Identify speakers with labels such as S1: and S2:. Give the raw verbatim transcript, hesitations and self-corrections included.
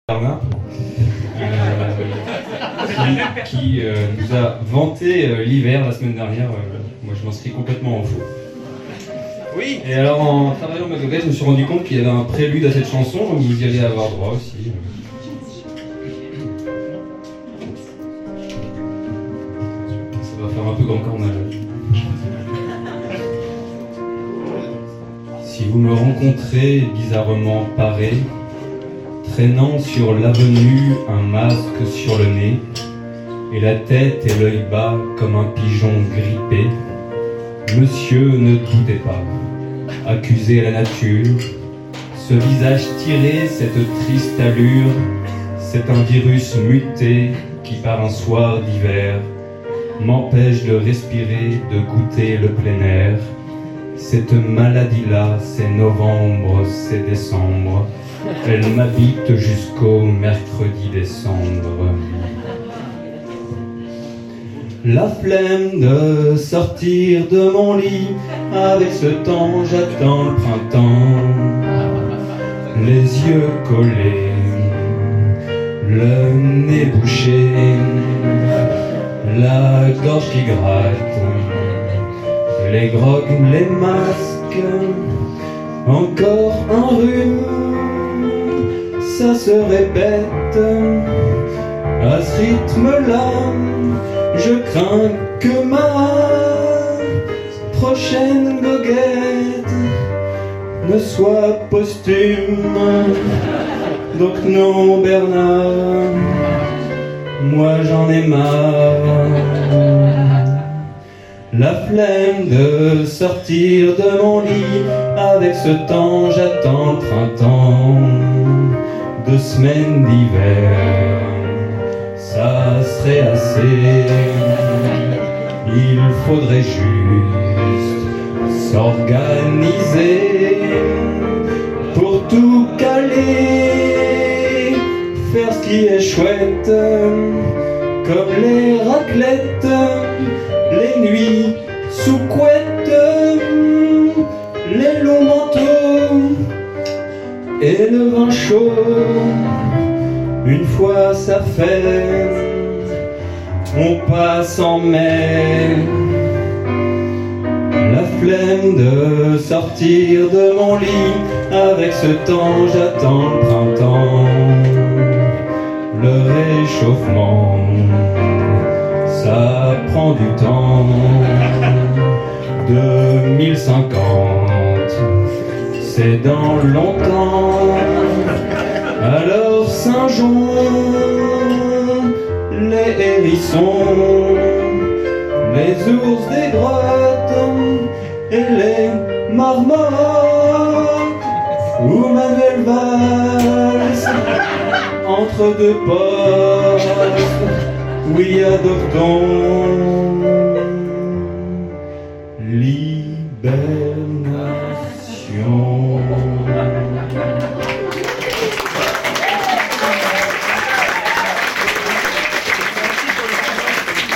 S1: Bernard, euh, qui, qui euh, nous a vanté euh, l'hiver la semaine dernière. Euh, moi, je m'inscris complètement en faux. Oui. Et alors, en travaillant ma goguette, je me suis rendu compte qu'il y avait un prélude à cette chanson, donc vous y allez avoir droit aussi. Ça va faire un peu grand cornage. Si vous me rencontrez bizarrement paré, traînant sur l'avenue un masque sur le nez, et la tête et l'œil bas comme un pigeon grippé, monsieur, ne doutez pas, accusez la nature, ce visage tiré, cette triste allure, c'est un virus muté qui par un soir d'hiver m'empêche de respirer, de goûter le plein air. Cette maladie-là, c'est novembre, c'est décembre, elle m'habite jusqu'au mercredi décembre. La flemme de sortir de mon lit, avec ce temps j'attends le printemps. Les yeux collés, le nez bouché, la gorge qui gratte, les grogues, les masques, encore un rhume. Ça se répète, à ce rythme-là, je crains que ma prochaine goguette ne soit posthume. Donc non Bernard, moi j'en ai marre. La flemme de sortir de mon lit, avec ce temps j'attends le printemps. Deux semaines d'hiver, ça serait assez. Il faudrait juste s'organiser pour tout caler, faire ce qui est chouette, comme les raclettes, les nuits sous couette, les longs manteaux et le vin chaud. Une fois ça fait, on passe en mai. La flemme de sortir de mon lit, avec ce temps j'attends le printemps. Le réchauffement, ça prend du temps. deux mille cinquante, c'est dans longtemps. Alors Saint-Jean, les hérissons, les ours des grottes et les marmottes, ou Manuel Valls entre deux postes, oui adoptons l'hibernation.